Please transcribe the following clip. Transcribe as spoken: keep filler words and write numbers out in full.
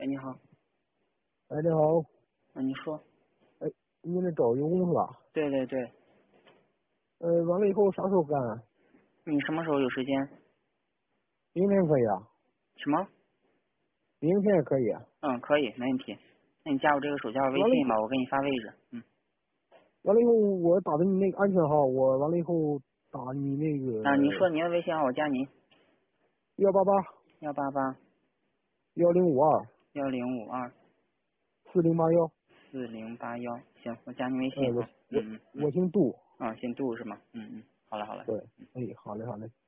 哎，你好。 哎，你好。 嗯，你说。 哎，你那找员工是吧？ 对对对。 呃，完了以后啥时候干啊？ 你什么时候有时间？ 明天可以啊。 什么？ 明天也可以啊。 嗯，可以，没问题。那你加我这个手机号微完了以后， 信吧，我给你发位置。嗯。 完了以后我打的你那个安全号，我完了以后打你那啊，你个说您的微信号，我加您。 幺八八幺八八幺零五二幺零五二四零八幺。 四零八幺。行，我加您微呃， 信哈。 我我嗯嗯嗯。 我姓杜。 啊，姓杜是吗？嗯嗯。好了好了。 对。哎，好嘞好嘞。